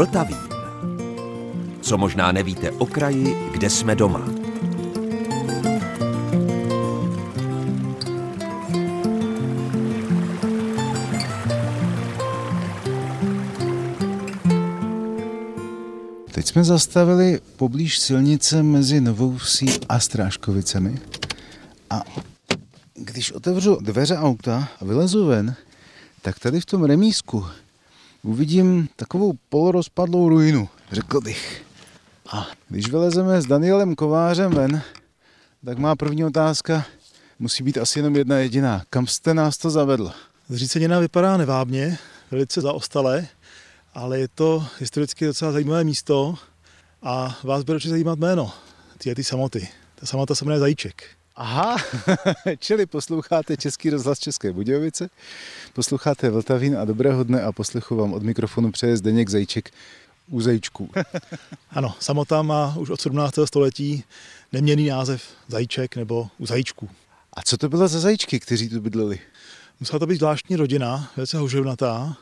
Vltavín. Co možná nevíte o kraji, kde jsme doma. Teď jsme zastavili poblíž silnice mezi Novou Vsí a Strážkovicemi a když otevřu dveře auta a vylezu ven, tak tady v tom remízku uvidím takovou polorozpadlou ruinu, řekl bych. A když vylezeme s Danielem Kovářem ven, tak má první otázka musí být asi jenom jedna jediná. Kam jste nás to zavedl? Zřícenina vypadá nevábně, velice zaostalé, ale je to historicky docela zajímavé místo a vás bude určitě zajímat jméno ty samoty. Ta samota se jmenuje Zajíček. Aha, čili posloucháte Český rozhlas České Budějovice, posloucháte Vltavín a dobrého dne a poslechu vám od mikrofonu přeje Zdeněk Zajíček u Zajíčků. Ano, samota má už od 17. století neměnný název Zajíček nebo u Zajíčků. A co to bylo za zajíčky, kteří tu bydleli? Musela to být zvláštní rodina, velice houževnatá,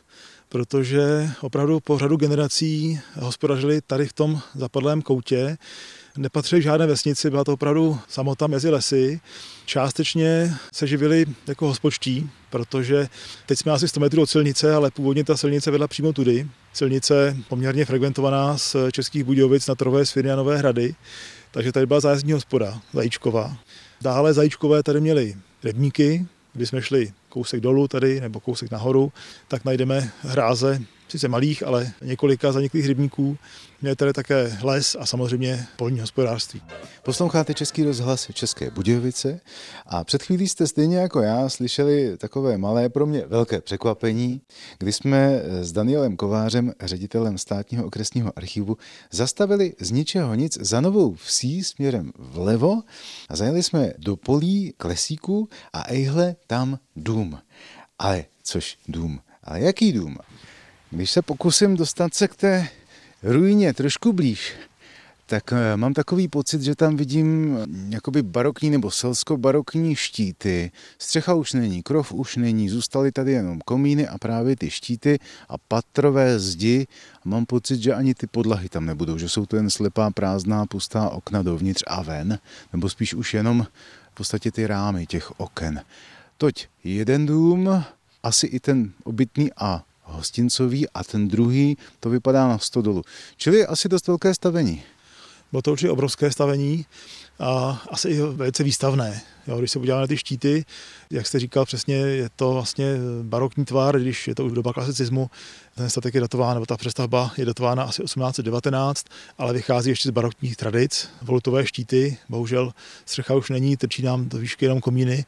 protože opravdu po řadu generací hospodařili tady v tom zapadlém koutě. Nepatřili k žádné vesnici, byla to opravdu samota mezi lesy. Částečně se živili jako hospodští, protože teď jsme asi 100 metrů od silnice, ale původně ta silnice vedla přímo tudy. Silnice poměrně frekventovaná z Českých Budějovic na Trové Sviry a Nové Hrady, takže tady byla zájezdní hospoda Zajíčková. Dále Zajíčkové tady měli rybníky, když jsme šli kousek dolů tady nebo kousek nahoru, tak najdeme hráze, sice malých, ale několika zaniklých rybníků. Měli tady také les a samozřejmě polní hospodářství. Posloucháte Český rozhlas České Budějovice a před chvílí jste stejně jako já slyšeli takové malé, pro mě velké překvapení, kdy jsme s Danielem Kovářem, ředitelem Státního okresního archivu, zastavili z ničeho nic za Novou Vsí směrem vlevo a zajeli jsme do polí k lesíku a ejhle tam dům. Ale což dům? Ale jaký dům? Když se pokusím dostat se k té ruině trošku blíž, tak mám takový pocit, že tam vidím jakoby barokní nebo selsko-barokní štíty. Střecha už není, krov už není, zůstaly tady jenom komíny a právě ty štíty a patrové zdi. A mám pocit, že ani ty podlahy tam nebudou, že jsou to jen slepá, prázdná, pustá okna dovnitř a ven, nebo spíš už jenom v podstatě ty rámy těch oken. Toť jeden dům, asi i ten obytný a hostincový a ten druhý, to vypadá na stodolu. Čili asi dost velké stavení. Bylo to určitě obrovské stavení a asi i velice výstavné. Jo, když se podíváme na ty štíty, jak jste říkal přesně, je to vlastně barokní tvar, když je to už doba klasicismu. Ten statek je datován, nebo ta přestavba je datována asi 1819, ale vychází ještě z barokních tradic. Volutové štíty, bohužel střecha už není, trčí nám do výšky jenom komíny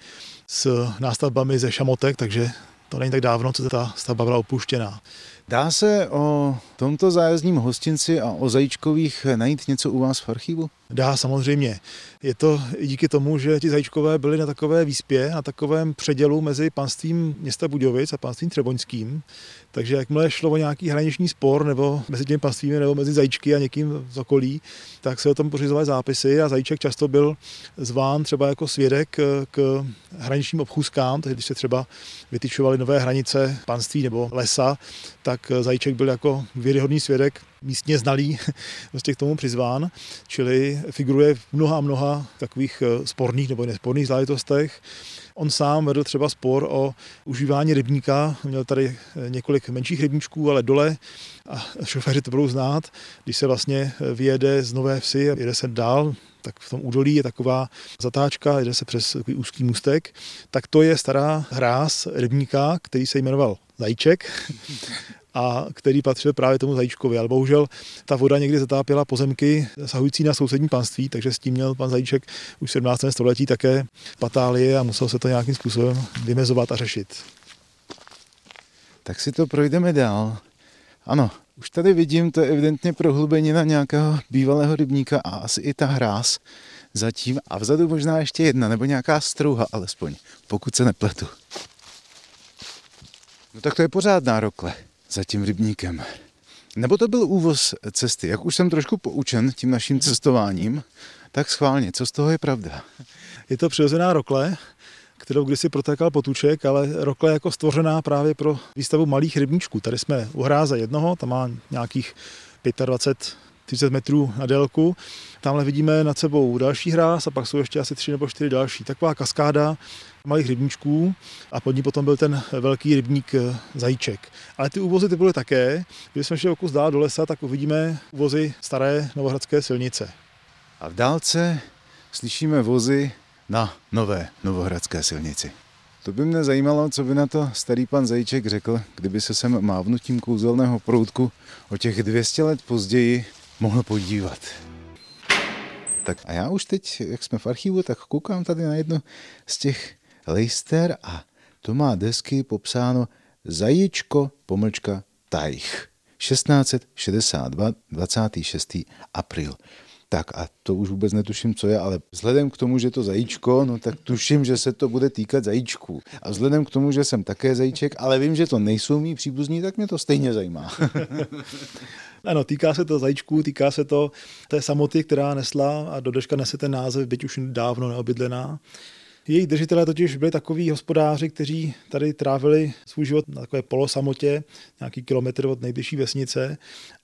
s nástavbami ze šamotek, takže to není tak dávno, co ta stavba byla opuštěná. Dá se o tomto zájezdním hostinci a o Zajíčkových najít něco u vás v archivu? Dá, samozřejmě. Je to i díky tomu, že ti Zajíčkové byli na takové výspě, na takovém předělu mezi panstvím města Budějovic a panstvím Třeboňským. Takže jakmile šlo o nějaký hraniční spor nebo mezi těmi panstvími nebo mezi Zajíčky a někým z okolí, tak se o tom pořizovaly zápisy a Zajíček často byl zván třeba jako svědek k hraničním obchůzkám, takže když se třeba vytyčovaly nové hranice panství nebo lesa, tak Zajíček byl jako věryhodný svědek, místně znalý, vlastně k tomu přizván, čili figuruje v mnoha takových sporných nebo nesporných záležitostech. On sám vedl třeba spor o užívání rybníka, měl tady několik menších rybníčků, ale dole, a šoféři to budou znát, když se vlastně vyjede z Nové Vsi a jede se dál, tak v tom údolí je taková zatáčka, jede se přes takový úzký můstek, tak to je stará hráz rybníka, který se jmenoval Zajíček a který patřil právě tomu Zajíčkovi. Ale bohužel ta voda někdy zatápěla pozemky sahující na sousední panství, takže s tím měl pan Zajíček už v 17. století také patálie a musel se to nějakým způsobem vymezovat a řešit. Tak si to projdeme dál. Ano, už tady vidím, to je evidentně prohlubenina nějakého bývalého rybníka a asi i ta hráz zatím. A vzadu možná ještě jedna, nebo nějaká strouha alespoň, pokud se nepletu. No tak to je pořádná rokle za tím rybníkem. Nebo to byl úvoz cesty. Jak už jsem trošku poučen tím naším cestováním, tak schválně, co z toho je pravda? Je to přirozená rokle, kterou kdysi protékal potůček, ale Rokle je jako stvořená právě pro výstavu malých rybníčků. Tady jsme u hráze jednoho, tam má nějakých 25-30 metrů na délku. Tamhle vidíme nad sebou další hráz a pak jsou ještě asi 3 nebo 4 další. Taková kaskáda malých rybníčků a pod ní potom byl ten velký rybník Zajíček. Ale ty úvozy ty byly také. Když jsme šli o kus dál do lesa, tak uvidíme úvozy staré novohradské silnice. A v dálce slyšíme vozy na nové novohradské silnici. To by mě zajímalo, co by na to starý pan Zajíček řekl, kdyby se sem mávnutím kouzelného proutku o těch 200 let později mohl podívat. Tak a já už teď, jak jsme v archivu, tak koukám tady na jedno z těch lejster a to má desky popsáno Zajíčko _Tajch 1662 26. apríl. Tak a to už vůbec netuším, co je, ale vzhledem k tomu, že to zajíčko, no tak tuším, že se to bude týkat zajíčků. A vzhledem k tomu, že jsem také zajíček, ale vím, že to nejsou mý příbuzní, tak mě to stejně zajímá. Ano, týká se to zajíčků, týká se to té samoty, která nesla a do dneška nese ten název, byť už dávno neobydlená. Její držitelé totiž byli takoví hospodáři, kteří tady trávili svůj život na takové polosamotě, nějaký kilometr od nejbližší vesnice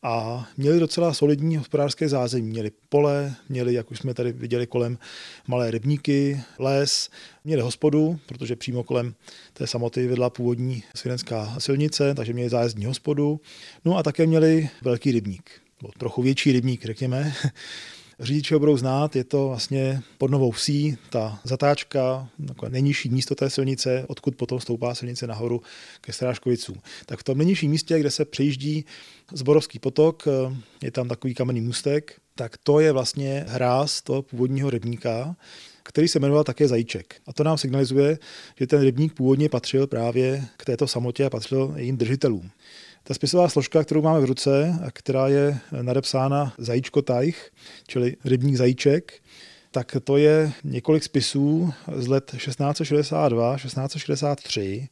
a měli docela solidní hospodářské zázemí. Měli pole, měli, jak už jsme tady viděli, kolem malé rybníky, les, měli hospodu, protože přímo kolem té samoty vedla původní svědenská silnice, takže měli zájezdní hospodu. No a také měli velký rybník, trochu větší rybník, řekněme. Řidiči ho budou znát, je to vlastně pod Novou Vsí, ta zatáčka, takové nejnižší místo té silnice, odkud potom stoupá silnice nahoru ke Strážkovicům. Tak v tom nejnižším místě, kde se přejíždí Zborovský potok, je tam takový kamenný můstek, tak to je vlastně hráz toho původního rybníka, který se jmenoval také Zajíček. A to nám signalizuje, že ten rybník původně patřil právě k této samotě a patřil jejím držitelům. Ta spisová složka, kterou máme v ruce a která je nadepsána Zajíčko Tajch, čili rybník Zajíček, tak to je několik spisů z let 1662, 1663,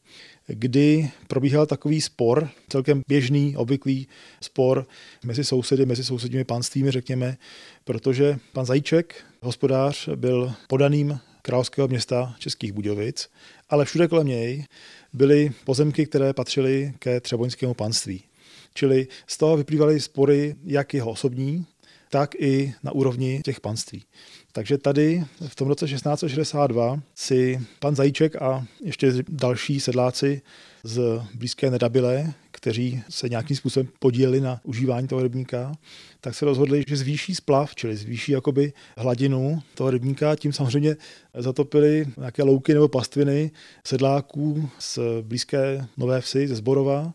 kdy probíhal takový spor, celkem běžný, obvyklý spor mezi sousedy, mezi sousedními panstvími, řekněme, protože pan Zajíček, hospodář, byl podaným královského města Českých Budějovic, ale všude kolem něj byly pozemky, které patřily ke třeboňskému panství. Čili z toho vyplývaly spory jak jeho osobní, tak i na úrovni těch panství. Takže tady v tom roce 1662 si pan Zajíček a ještě další sedláci z blízké Nedabile, kteří se nějakým způsobem podíleli na užívání toho rybníka, tak se rozhodli, že zvýší splav, čili zvýší jakoby hladinu toho rybníka, tím samozřejmě zatopili nějaké louky nebo pastviny sedláků z blízké Nové Vsi, ze Zborova,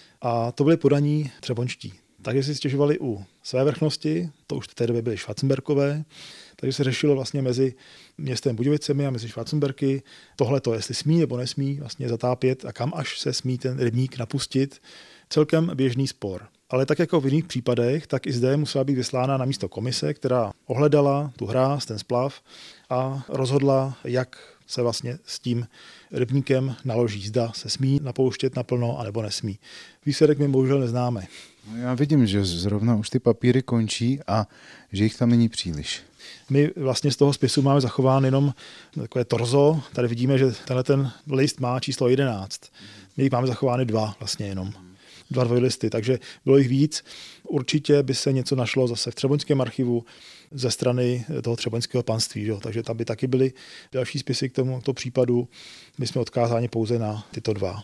a to byli podaní třeboňští. Takže si stěžovali u své vrchnosti, to už v té době byly Schwarzenberkové, takže se řešilo vlastně mezi městem Budějovicemi a mezi Schwarzenberky tohleto, jestli smí nebo nesmí vlastně zatápět a kam až se smí ten rybník napustit. Celkem běžný spor. Ale tak jako v jiných případech, tak i zde musela být vyslána na místo komise, která ohledala tu hráz, ten splav a rozhodla, jak se vlastně s tím rybníkem naloží. Zda se smí napouštět naplno, anebo nesmí. Výsledek my bohužel neznáme. No já vidím, že zrovna už ty papíry končí a že jich tam není příliš. My vlastně z toho spisu máme zachován jenom takové torzo. Tady vidíme, že ten list má číslo 11. My jich máme zachovány 2 vlastně jenom. 2 dvojlisty, takže bylo jich víc. Určitě by se něco našlo zase v Třeboňském archivu ze strany toho třeboňského panství. Jo? Takže tam by taky byly další spisy k tomuto případu. My jsme odkázáni pouze na tyto 2.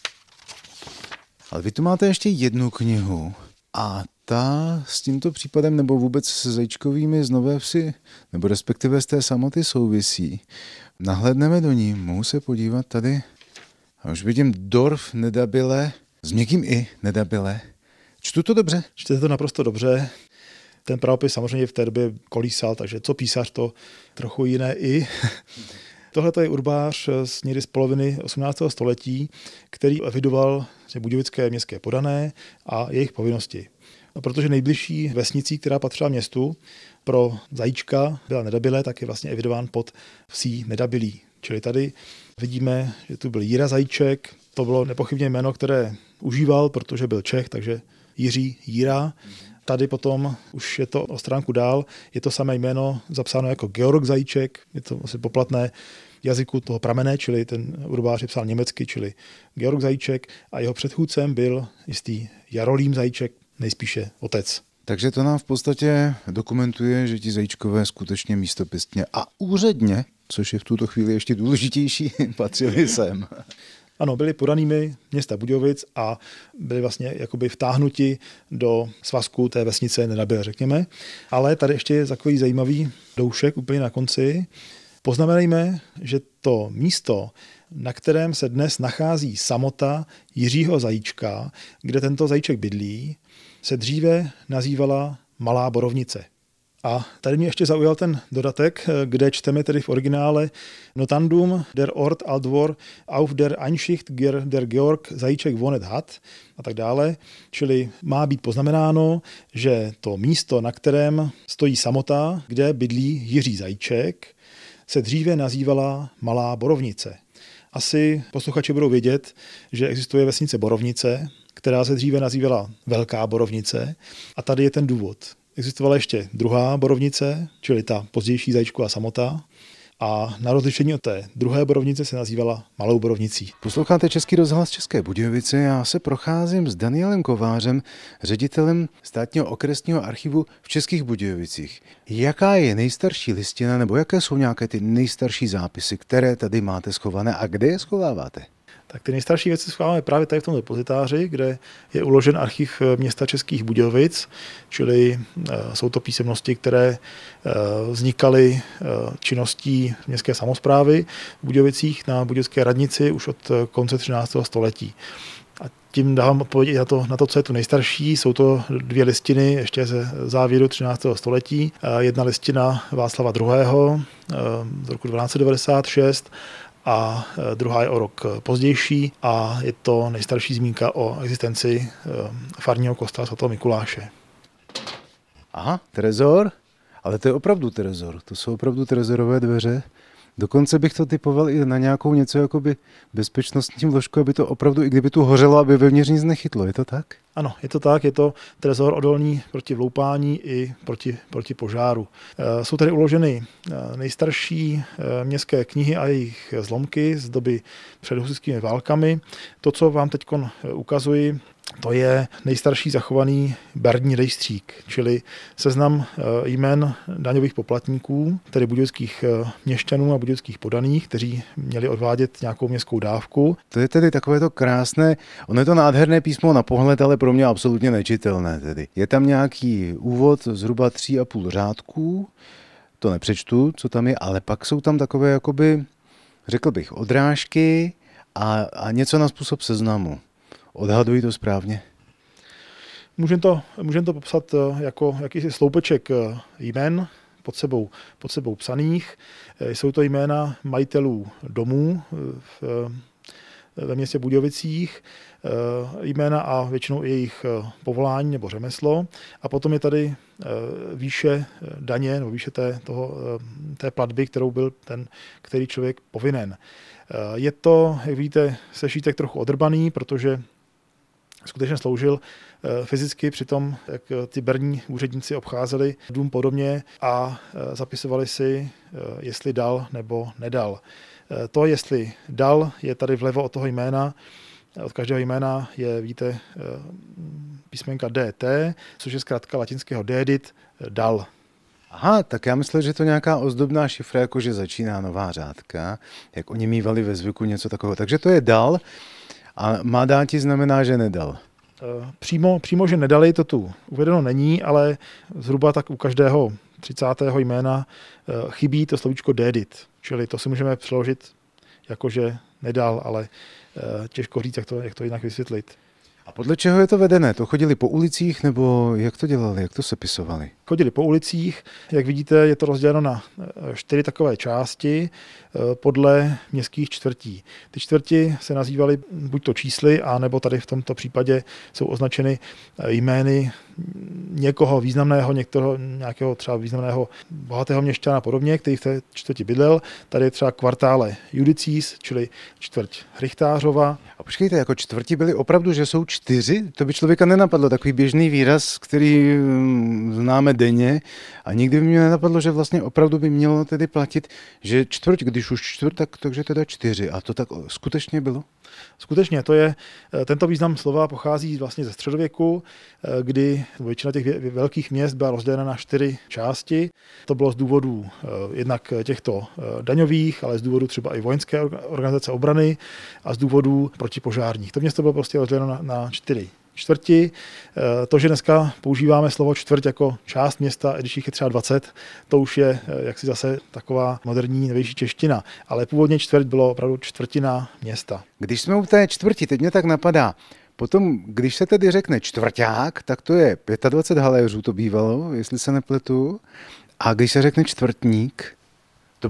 Ale vy tu máte ještě jednu knihu a ta s tímto případem nebo vůbec s Zajíčkovými z Nové Vsi, nebo respektive z té samoty souvisí. Nahlédneme do ní, mohu se podívat tady. A už vidím Dorf Nedabile, s měkkým i Nedabile. Čtu to dobře? Čtete to naprosto dobře. Ten pravopis samozřejmě v té době kolísal, takže co písař, to trochu jiné i. Tohle je urbář někdy z poloviny 18. století, který evidoval budějovické městské podané a jejich povinnosti. A protože nejbližší vesnicí, která patřila městu, pro Zajíčka byla Nedabile, tak je vlastně evidován pod vsí Nedabilí. Čili tady vidíme, že tu byl Jira Zajíček, to bylo nepochybně jméno, které užíval, protože byl Čech, takže Jiří Jíra. Tady potom už je to o stránku dál, je to samé jméno zapsáno jako Georg Zajíček, je to asi poplatné jazyku toho pramene, čili ten urubář je psal německy, čili Georg Zajíček, a jeho předchůdcem byl jistý Jarolím Zajíček, nejspíše otec. Takže to nám v podstatě dokumentuje, že ti Zajíčkové skutečně místopistně a úředně, což je v tuto chvíli ještě důležitější, patřili sem. Ano, byli podanými města Budějovic a byli vlastně jakoby vtáhnuti do svazku té vesnice Nedabyle, řekněme. Ale tady ještě je takový zajímavý doušek úplně na konci. Poznamenejme, že to místo, na kterém se dnes nachází samota Jiřího Zajíčka, kde tento Zajíček bydlí, se dříve nazývala Malá Borovnice. A tady mě ještě zaujal ten dodatek, kde čteme tedy v originále Notandum der Ort Aldwor auf der Einschicht der Georg Zajíček wohnet hat a tak dále. Čili má být poznamenáno, že to místo, na kterém stojí samota, kde bydlí Jiří Zajíček, se dříve nazývala Malá Borovnice. Asi posluchači budou vědět, že existuje vesnice Borovnice, která se dříve nazývala Velká Borovnice, a tady je ten důvod. Existovala ještě druhá Borovnice, čili ta pozdější Zajíčkova samota, a na rozlišení od té druhé Borovnice se nazývala Malou Borovnicí. Posloucháte Český rozhlas České Budějovice, já se procházím s Danielem Kovářem, ředitelem Státního okresního archivu v Českých Budějovicích. Jaká je nejstarší listina, nebo jaké jsou nějaké ty nejstarší zápisy, které tady máte schované a kde je schováváte? Tak ty nejstarší věci schováváme právě tady v tom depozitáři, kde je uložen archiv města Českých Budějovic, čili jsou to písemnosti, které vznikaly činností městské samosprávy v Budějovicích na budějovické radnici už od konce 13. století. A tím dávám odpověď na to, co je tu nejstarší. Jsou to dvě listiny ještě ze závěru 13. století. Jedna listina Václava II. Z roku 1296 a druhá je o rok pozdější a je to nejstarší zmínka o existenci farního kostela svatého Mikuláše. Aha, trezor? Ale to je opravdu trezor. To jsou opravdu trezorové dveře. Dokonce bych to typoval i na nějakou něco jakoby bezpečnostní vložku, aby to opravdu, i kdyby tu hořelo, aby vevnitř nic nechytlo. Je to tak? Ano, je to tak. Je to trezor odolný proti vloupání i proti požáru. Jsou tady uloženy nejstarší městské knihy a jejich zlomky z doby před husitskými válkami. To, co vám teď ukazuji, to je nejstarší zachovaný berní rejstřík, čili seznam jmen daňových poplatníků, tedy budějovických měšťanů a budějovických podaných, kteří měli odvádět nějakou městskou dávku. To je tedy takové to krásné, ono je to nádherné písmo na pohled, ale pro mě absolutně nečitelné tedy. Je tam nějaký úvod zhruba 3,5 řádků, to nepřečtu, co tam je, ale pak jsou tam takové jakoby, řekl bych, odrážky a něco na způsob seznamu. Odhaduji to správně? Můžeme to popsat jako jakýsi sloupeček jmen pod sebou psaných. Jsou to jména majitelů domů ve městě Budějovicích, jména a většinou i jejich povolání nebo řemeslo. A potom je tady výše daně nebo výše té platby, kterou byl ten který člověk povinen. Je to, jak vidíte, sešítek trochu odrbaný, protože skutečně sloužil fyzicky při tom, jak ty berní úředníci obcházeli dům podobně a zapisovali si, jestli dal nebo nedal. To, jestli dal, je tady vlevo od toho jména. Od každého jména je, víte, písmenka DT, což je zkrátka latinského dedit, dal. Aha, tak já myslel, že to nějaká ozdobná šifra, jakože začíná nová řádka, jak oni mívali ve zvyku něco takového. Takže to je dal a má dáti znamená, že nedal. Přímo, že nedali, to tu uvedeno není, ale zhruba tak u každého 30. jména chybí to slovíčko dedit. Čili to si můžeme přeložit jako, že nedal, ale těžko říct, jak to jinak vysvětlit. A podle čeho je to vedené? To chodili po ulicích nebo jak to dělali, jak to sepisovali? Chodili po ulicích, jak vidíte, je to rozděleno na 4 takové části podle městských čtvrtí. Ty čtvrti se nazývaly buď to čísly, anebo tady v tomto případě jsou označeny jmény někoho významného, nějakého třeba významného bohatého měšťana a podobně, který v té čtvrti bydlel. Tady je třeba kvartále Judicis, čili čtvrť Richtářova. A počkejte, jako čtvrti byli opravdu, že jsou 4? To by člověka nenapadlo, takový běžný výraz, který známe denně a nikdy by mě nenapadlo, že vlastně opravdu by mělo tedy platit, že čtvrť, když už čtvrt, takže teda 4. A to tak skutečně bylo? Skutečně, tento význam slova pochází vlastně ze středověku, kdy většina těch velkých měst byla rozdělena na 4 části. To bylo z důvodů jednak těchto daňových, ale z důvodů třeba i vojenské organizace obrany a z důvodů protipožárních. To město bylo prostě rozděleno na 4 čtvrti. To, že dneska používáme slovo čtvrť jako část města, když jich je třeba 20, to už je jaksi zase taková moderní, novější čeština. Ale původně čtvrť bylo opravdu čtvrtina města. Když jsme u té čtvrti, teď mě tak napadá, potom, když se tedy řekne čtvrťák, tak to je 25 haléřů to bývalo, jestli se nepletu. A když se řekne čtvrtník, to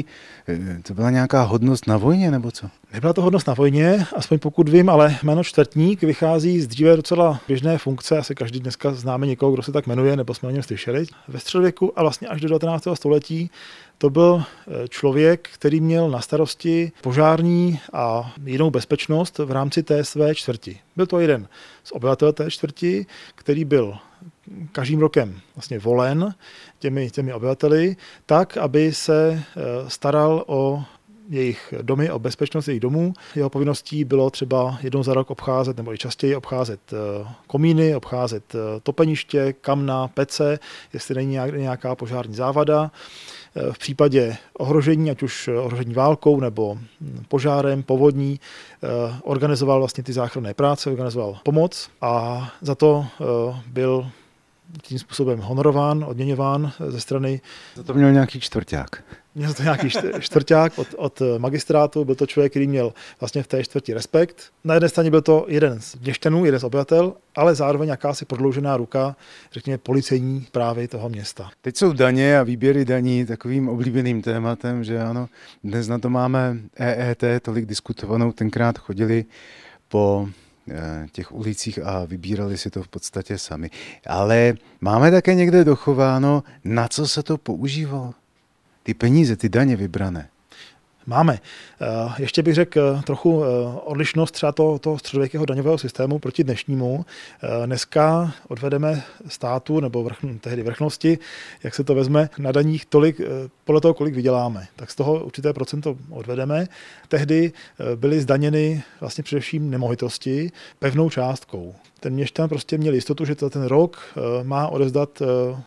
byla nějaká hodnost na vojně, nebo co? Nebyla to hodnost na vojně, aspoň pokud vím, ale jméno čtvrtník vychází z dříve docela běžné funkce. Asi každý dneska známe někoho, kdo se tak jmenuje, nebo jsme o něm slyšeli. Ve středověku a vlastně až do 19. století to byl člověk, který měl na starosti požární a jinou bezpečnost v rámci té své čtvrti. Byl to jeden z obyvatel té čtvrti, který byl každým rokem vlastně volen těmi obyvateli, tak, aby se staral o jejich domy, o bezpečnost jejich domů. Jeho povinností bylo třeba jednou za rok obcházet, nebo i častěji obcházet komíny, obcházet topeniště, kamna, pece, jestli není nějaká požární závada. V případě ohrožení, ať už ohrožení válkou nebo požárem, povodní, organizoval vlastně ty záchranné práce, organizoval pomoc a za to byl tím způsobem honorován, odměňován ze strany... Za to měl nějaký čtvrťák. Měl to nějaký čtvrťák od magistrátu, byl to člověk, který měl vlastně v té čtvrti respekt. Na jedné straně byl to jeden z měšťanů, jeden z obyvatel, ale zároveň jakási prodloužená ruka, řekněme, policejní právě toho města. Teď jsou daně a výběry daní takovým oblíbeným tématem, že ano, dnes na to máme EET, tolik diskutovanou, tenkrát chodili po těch ulicích a vybírali si to v podstatě sami. Ale máme také někde dochováno, na co se to používalo? Ty peníze, ty daně vybrané. Máme. Ještě bych řekl trochu odlišnost třeba toho středověkého daňového systému proti dnešnímu. Dneska odvedeme státu nebo tehdy vrchnosti, jak se to vezme, na daních tolik, podle toho, kolik vyděláme. Tak z toho určité procento odvedeme. Tehdy byly zdaněny vlastně především nemovitosti pevnou částkou. Ten měšťan prostě měl jistotu, že ten rok má odevzdat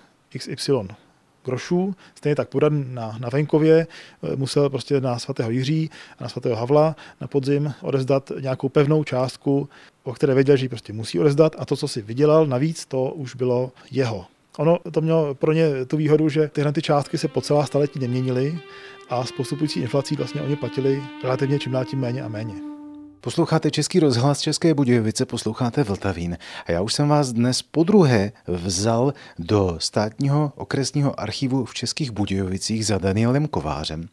XY grošů, stejně tak podan na venkově, musel prostě na svatého Jiří a na svatého Havla na podzim odevzdat nějakou pevnou částku, o které věděl, že ji prostě musí odevzdat a to, co si vydělal navíc, to už bylo jeho. Ono to mělo pro ně tu výhodu, že tyhle ty částky se po celá staletí neměnily a s postupující inflací vlastně oni platili relativně čím dál tím méně a méně. Posloucháte Český rozhlas České Budějovice, posloucháte Vltavín a já už jsem vás dnes podruhé vzal do státního okresního archivu v Českých Budějovicích za Danielem Kovářem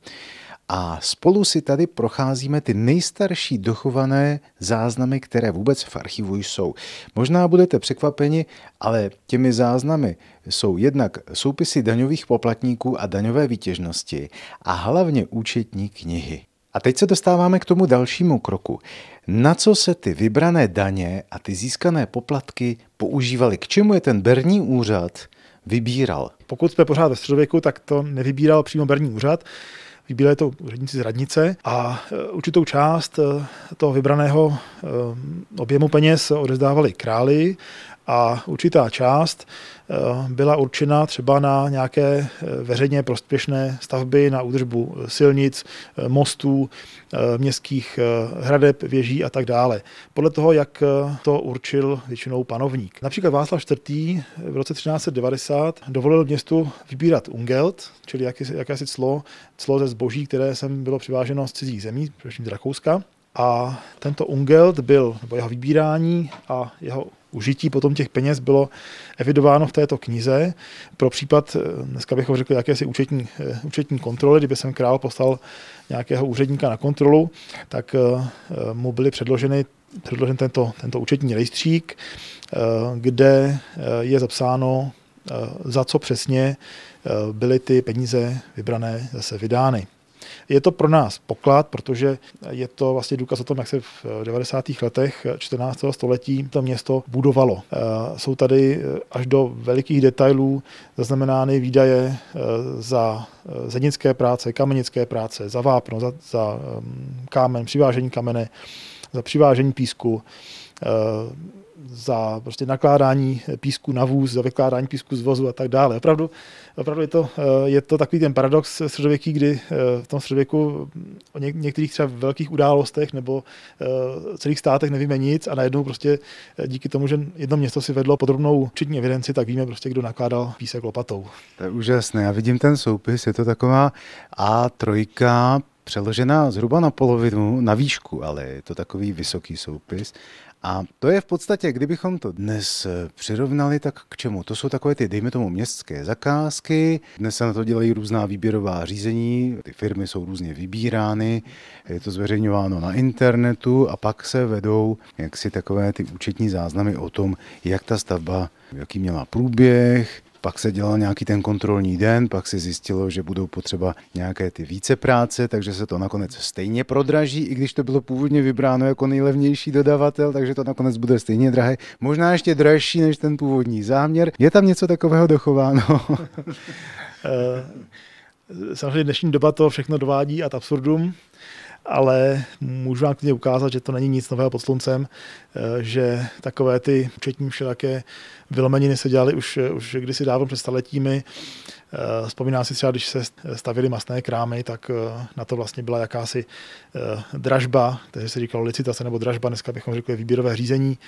a spolu si tady procházíme ty nejstarší dochované záznamy, které vůbec v archivu jsou. Možná budete překvapeni, ale těmi záznamy jsou jednak soupisy daňových poplatníků a daňové výtěžnosti a hlavně účetní knihy. A teď se dostáváme k tomu dalšímu kroku. Na co se ty vybrané daně a ty získané poplatky používaly? K čemu je ten berní úřad vybíral? Pokud jsme pořád ve středověku, tak to nevybíral přímo berní úřad. Vybírali to úředníci z radnice a určitou část toho vybraného objemu peněz odevzdávali králi a určitá část byla určena třeba na nějaké veřejně prospěšné stavby, na údržbu silnic, mostů, městských hradeb, věží a tak dále. Podle toho, jak to určil většinou panovník. Například Václav IV. V roce 1390 dovolil městu vybírat ungelt, čili jakési clo ze zboží, které sem bylo přiváženo z cizích zemí, především z Rakouska. A tento ungelt nebo jeho vybírání a jeho užití potom těch peněz bylo evidováno v této knize. Pro případ, dneska bychom řekli, jakési účetní kontroly, kdyby sem král poslal nějakého úředníka na kontrolu, tak mu byly předloženy předložen tento účetní rejstřík, kde je zapsáno, za co přesně byly ty peníze vybrané zase vydány. Je to pro nás poklad, protože je to vlastně důkaz o tom, jak se v 90. letech 14. století to město budovalo. Jsou tady až do velikých detailů zaznamenány výdaje za zednické práce, kamenické práce, za vápno, za kámen, přivážení kamene, za přivážení písku, za prostě nakládání písku na vůz, za vykládání písku z vozu a tak dále. Opravdu je to takový ten paradox středověký, kdy v tom středověku o některých třeba velkých událostech nebo celých státech nevíme nic a najednou prostě díky tomu, že jedno město si vedlo podrobnou účetní evidenci, tak víme prostě, kdo nakládal písek lopatou. To je úžasné. Já vidím ten soupis, je to taková A3, přeložená zhruba na polovinu, na výšku, ale je to takový vysoký soupis. A to je v podstatě, kdybychom to dnes přirovnali, tak k čemu? To jsou takové ty, dejme tomu, městské zakázky. Dnes se na to dělají různá výběrová řízení, ty firmy jsou různě vybírány, je to zveřejňováno na internetu a pak se vedou jaksi takové ty účetní záznamy o tom, jak ta stavba, jaký měla průběh. Pak se dělal nějaký ten kontrolní den, pak se zjistilo, že budou potřeba nějaké ty více práce, takže se to nakonec stejně prodraží, i když to bylo původně vybráno jako nejlevnější dodavatel, takže to nakonec bude stejně drahé, možná ještě dražší než ten původní záměr. Je tam něco takového dochováno? Samozřejmě dnešní doba to všechno dovádí ad absurdum, ale můžu vám klidně ukázat, že to není nic nového pod sluncem, že takové ty účetní všelaké vylomeniny se dělaly už kdysi dávno před staletími. Vzpomínám si třeba, když se stavěly masné krámy, tak na to vlastně byla jakási dražba, takže se říkalo licitace nebo dražba, dneska bychom řekli výběrové řízení,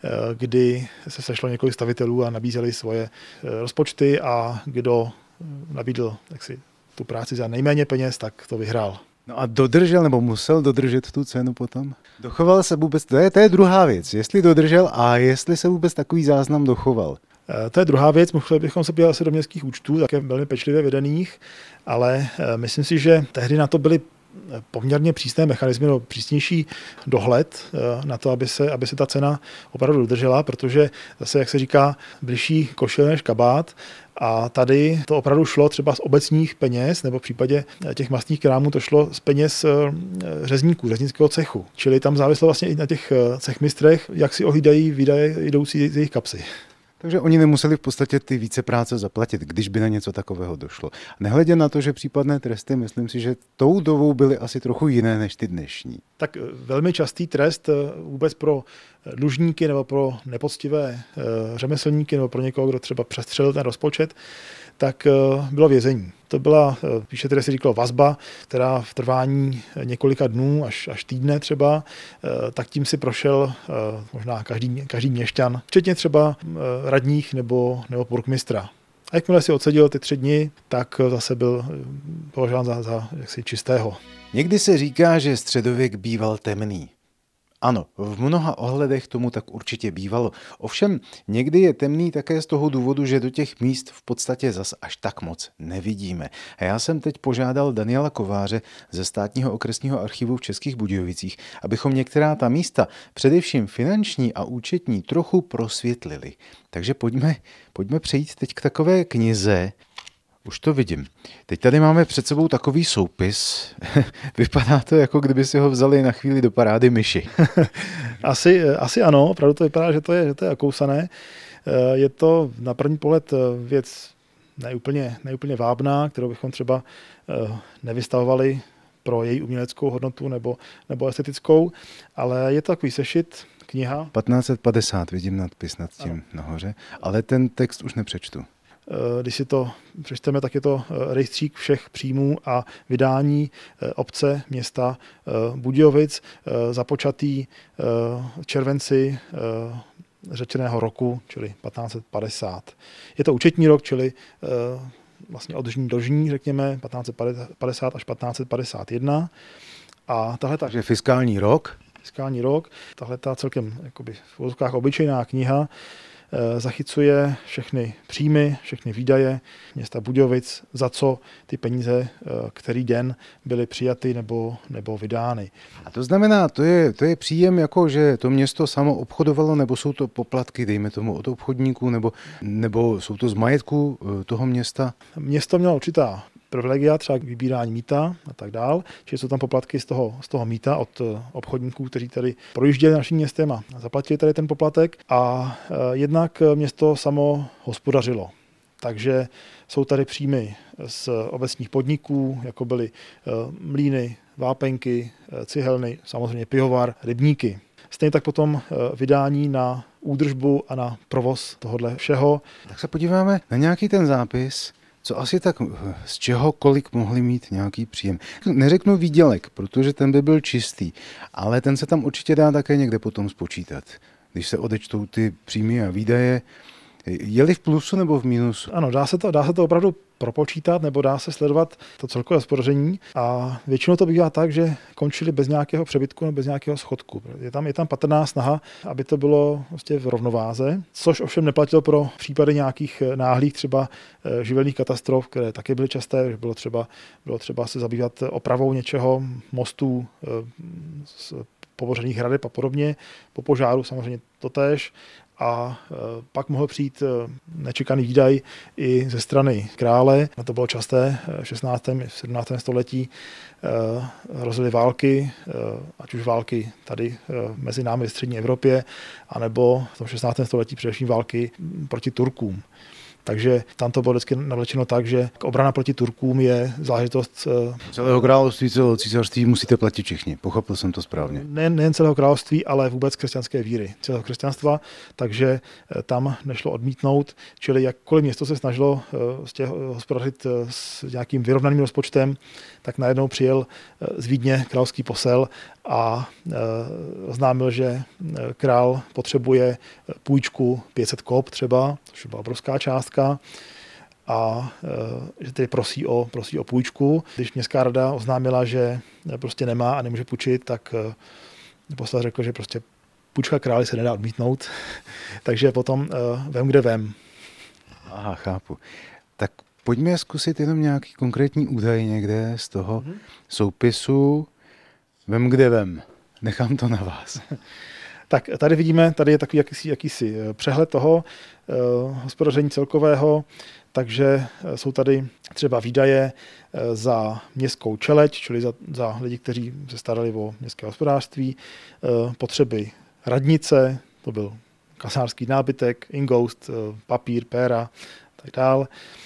kdy se sešlo několik stavitelů a nabízeli svoje rozpočty a kdo nabídl tu práci za nejméně peněz, tak to vyhrál. No a dodržel nebo musel dodržet tu cenu potom? Dochoval se vůbec, to je druhá věc, jestli dodržel a jestli se vůbec takový záznam dochoval. To je druhá věc, mohli bychom se podívat asi do městských účtů, také velmi pečlivě vedených, ale myslím si, že tehdy na to byly poměrně přísné mechanismy, no přísnější dohled na to, aby se ta cena opravdu dodržela, protože zase, jak se říká, bližší košile než kabát. A tady to opravdu šlo třeba z obecních peněz, nebo v případě těch mastných krámů to šlo z peněz řezníků, řeznického cechu. Čili tam závislo vlastně i na těch cechmistrech, jak si ohlídají výdaje jdoucí z jejich kapsy. Takže oni nemuseli v podstatě ty více práce zaplatit, když by na něco takového došlo. Nehledě na to, že případné tresty, myslím si, že tou dobou byly asi trochu jiné než ty dnešní. Tak velmi častý trest vůbec pro dlužníky nebo pro nepoctivé řemeslníky nebo pro někoho, kdo třeba přestřelil ten rozpočet, tak bylo vězení. To byla, píše tedy si říkalo, vazba, která v trvání několika dnů až týdne třeba, tak tím si prošel možná každý měšťan, včetně třeba radních nebo burkmistra. A jakmile si odseděl ty 3 dny, tak zase byl považován za jaksi čistého. Někdy se říká, že středověk býval temný. Ano, v mnoha ohledech tomu tak určitě bývalo. Ovšem, někdy je temný také z toho důvodu, že do těch míst v podstatě zas až tak moc nevidíme. A já jsem teď požádal Daniela Kováře ze Státního okresního archivu v Českých Budějovicích, abychom některá ta místa, především finanční a účetní, trochu prosvětlili. Takže pojďme přejít teď k takové knize. Už to vidím. Teď tady máme před sebou takový soupis. Vypadá to, jako kdyby si ho vzali na chvíli do parády myši. Asi ano, opravdu to vypadá, že to je okousané. Je to na první pohled věc neúplně vábná, kterou bychom třeba nevystavovali pro její uměleckou hodnotu nebo estetickou, ale je to takový sešit, kniha. 1550, vidím nadpis nad tím nahoře, ale ten text už nepřečtu. Když si to přečteme, tak je to rejstřík všech příjmů a vydání obce, města Budějovic, započatý červenci řečeného roku, čili 1550. Je to účetní rok, čili vlastně od dlžní, řekněme, 1550 až 1551. A Takže fiskální rok. Tahle celkem jakoby v uvozovkách obyčejná kniha zachycuje všechny příjmy, všechny výdaje města Budějovic, za co ty peníze který den byly přijaty nebo vydány. A to znamená, to je příjem, jako že to město samo obchodovalo, nebo jsou to poplatky, dejme tomu, od obchodníků, nebo jsou to z majetku toho města? Město mělo určitá privilegia, třeba k vybírání mýta a tak dál, čili jsou tam poplatky z toho mýta od obchodníků, kteří tady projížděli naším městem a zaplatili tady ten poplatek. A jednak město samo hospodařilo. Takže jsou tady příjmy z obecních podniků, jako byly mlýny, vápenky, cihelny, samozřejmě pivovar, rybníky. Stejně tak potom vydání na údržbu a na provoz tohohle všeho. Tak se podíváme na nějaký ten zápis, co asi tak z čeho kolik mohli mít nějaký příjem. Neřeknu výdělek, protože ten by byl čistý, ale ten se tam určitě dá také někde potom spočítat. Když se odečtou ty příjmy a výdaje, jeli v plusu nebo v mínusu? Ano, dá se to opravdu propočítat, nebo dá se sledovat to celkové hospodaření a většinou to bývá tak, že končili bez nějakého přebytku nebo bez nějakého schodku. Je tam patrná snaha, aby to bylo vlastně v rovnováze, což ovšem neplatilo pro případy nějakých náhlých třeba živelných katastrof, které také byly časté, že bylo třeba se zabývat opravou něčeho, mostů, pobořených hradeb a podobně, po požáru samozřejmě totéž. A pak mohl přijít nečekaný výdaj i ze strany krále. To bylo časté v 16. a 17. století. Hrozily války, ať už války tady mezi námi v střední Evropě, anebo v tom 16. století především války proti Turkům. Takže tam to bylo vždycky navlečeno tak, že obrana proti Turkům je záležitost celého království, celého císařství musíte platit všichni. Pochopil jsem to správně. Nejen celého království, ale vůbec křesťanské víry, celého křesťanstva, takže tam nešlo odmítnout, čili jakkoliv město se snažilo hospodařit s nějakým vyrovnaným rozpočtem, tak najednou přijel z Vídně královský posel a oznámil, že král potřebuje půjčku 500 kop třeba, což byla obrovská částka, a že tedy prosí o půjčku. Když městská rada oznámila, že prostě nemá a nemůže půjčit, tak posel řekl, že prostě půjčka králi se nedá odmítnout, takže potom vem kde vem. Aha, chápu. Tak pojďme zkusit jenom nějaký konkrétní údaj někde z toho soupisu. Vem kde vem. Nechám to na vás. Tak tady vidíme, tady je takový jakýsi přehled toho hospodaření celkového, takže jsou tady třeba výdaje za městskou čeleď, čili za lidi, kteří se starali o městské hospodářství, potřeby radnice, to byl kasářský nábytek, ingoust, papír, péra, tak dál,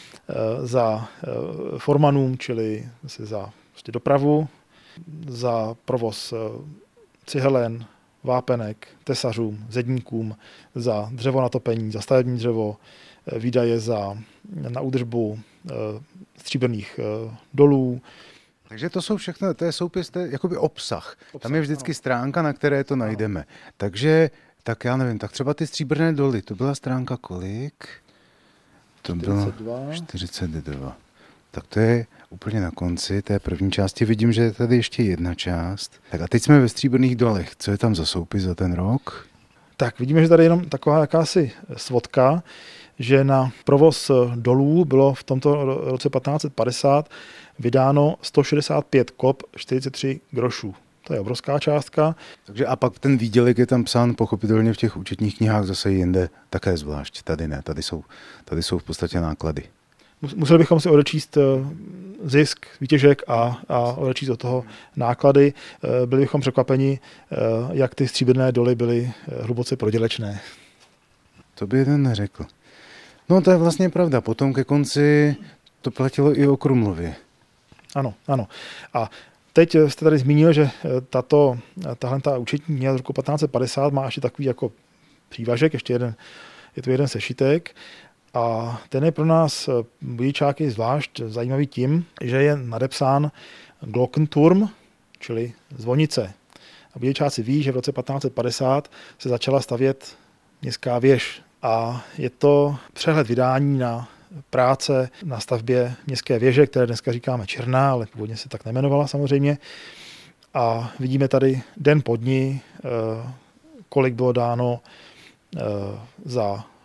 za formanům, čili za dopravu, za provoz cihelen, vápenek, tesařům, zedníkům, za dřevo na topení, za stavební dřevo, výdaje na údržbu stříbrných dolů. Takže to jsou všechno, to je soupis, to je jakoby obsah. Tam je vždycky stránka, na které to najdeme. Takže, tak já nevím, tak třeba ty stříbrné doly, to byla stránka kolik? To 42. Bylo 42. Tak to je úplně na konci té první části. Vidím, že je tady ještě jedna část. Tak a teď jsme ve stříbrných dolech. Co je tam za soupis za ten rok? Tak vidíme, že tady je jenom taková jakási svodka, že na provoz dolů bylo v tomto roce 1550 vydáno 165 kop 43 grošů. To je obrovská částka. Takže a pak ten výdělek je tam psán pochopitelně v těch účetních knihách zase jinde také zvlášť. Tady ne, tady jsou v podstatě náklady. Museli bychom si odečíst zisk, výtěžek a odečíst od toho náklady. Byli bychom překvapeni, jak ty stříbrné doly byly hluboce prodělečné. To by jeden neřekl. No to je vlastně pravda. Potom ke konci to platilo i o Krumlově. Ano. A teď jste tady zmínil, že tahle účetní kniha z roku 1550 má ještě takový jako přívažek, je to jeden sešitek. A ten je pro nás budějčáky zvlášť zajímavý tím, že je nadepsán Glockenturm, čili zvonice. A budějčáci ví, že v roce 1550 se začala stavět městská věž. A je to přehled vydání na práce na stavbě městské věže, které dneska říkáme Černá, ale původně se tak nejmenovala samozřejmě. A vidíme tady den po dni, kolik bylo dáno za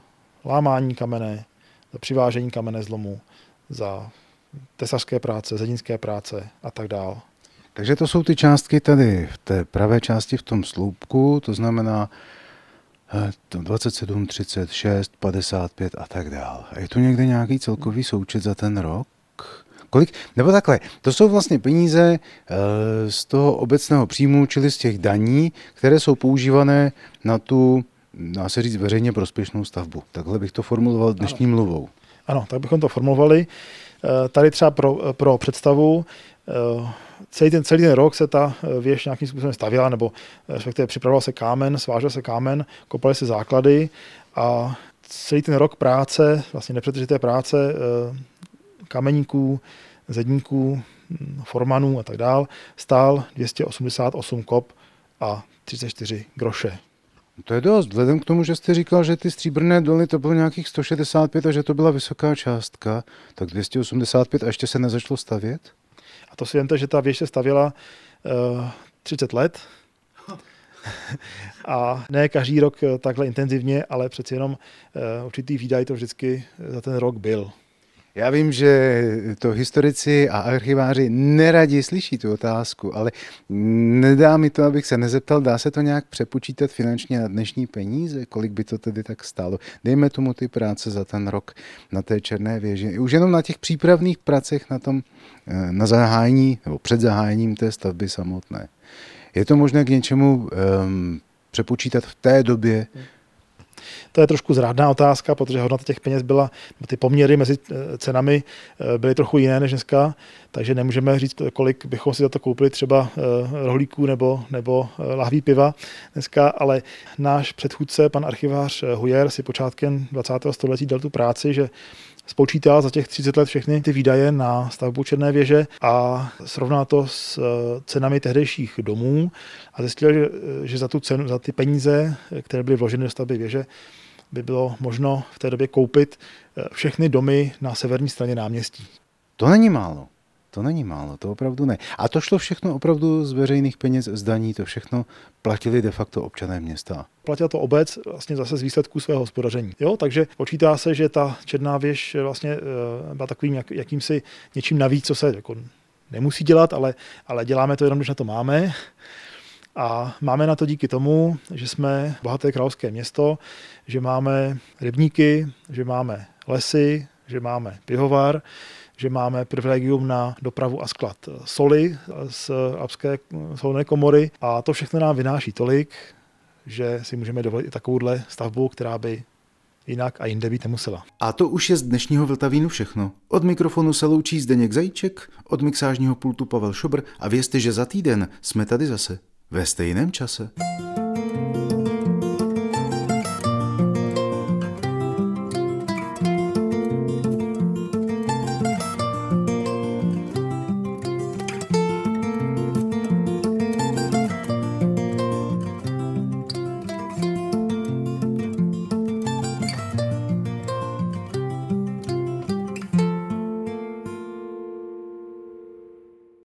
lámání kamene, za přivážení kamenné zlomu, za tesařské práce, zedinské práce a tak dále. Takže to jsou ty částky tady v té pravé části v tom sloupku, to znamená 27, 36, 55 a tak dále. A je tu někde nějaký celkový součet za ten rok? Kolik? Nebo takhle, to jsou vlastně peníze z toho obecného příjmu, čili z těch daní, které jsou používané na tu, dá se říct, veřejně prospěšnou stavbu. Takhle bych to formuloval dnešní mluvou. Ano, tak bychom to formulovali. Tady třeba pro představu, celý ten rok se ta věž nějakým způsobem stavěla, nebo respektive připravoval se kámen, svážel se kámen, kopaly se základy a celý ten rok práce, vlastně nepřetržité práce kameníků, zedníků, formanů a tak dál, stál 288 kop a 34 groše. To je dost, vzhledem k tomu, že jste říkal, že ty stříbrné doly to bylo nějakých 165 a že to byla vysoká částka, tak 285 a ještě se nezačalo stavět? A to si vemte, že ta věž se stavěla 30 let a ne každý rok takhle intenzivně, ale přeci jenom určitý výdaj to vždycky za ten rok byl. Já vím, že to historici a archiváři neradi slyší tu otázku, ale nedá mi to, abych se nezeptal, dá se to nějak přepočítat finančně na dnešní peníze? Kolik by to tedy tak stálo? Dejme tomu ty práce za ten rok na té Černé věži. Už jenom na těch přípravných pracech na zahájení nebo před zahájením té stavby samotné. Je to možné k něčemu přepočítat v té době? To je trošku zrádná otázka, protože hodnota těch peněz byla, ty poměry mezi cenami byly trochu jiné než dneska, takže nemůžeme říct, kolik bychom si za to koupili třeba rohlíků nebo lahví piva dneska, ale náš předchůdce, pan archivář Hujer, si počátkem 20. století dal tu práci, že spočítal za těch 30 let všechny ty výdaje na stavbu Černé věže a srovnal to s cenami tehdejších domů a zjistil, že za tu cenu, za ty peníze, které byly vloženy do stavby věže, by bylo možno v té době koupit všechny domy na severní straně náměstí. To není málo. To opravdu ne. A to šlo všechno opravdu z veřejných peněz, z daní, to všechno platili de facto občané města. Platila to obec vlastně zase z výsledků svého hospodaření. Jo, takže počítá se, že ta Černá věž vlastně byla takovým jakýmsi něčím navíc, co se jako nemusí dělat, ale děláme to jenom, když na to máme. A máme na to díky tomu, že jsme bohaté královské město, že máme rybníky, že máme lesy, že máme pivovar, že máme privilegium na dopravu a sklad soli z Alpské solné komory a to všechno nám vynáší tolik, že si můžeme dovolit i takovouhle stavbu, která by jinak a jinde být nemusela. A to už je z dnešního Vltavínu všechno. Od mikrofonu se loučí Zdeněk Zajíček, od mixážního pultu Pavel Šobr a vězte, že za týden jsme tady zase ve stejném čase.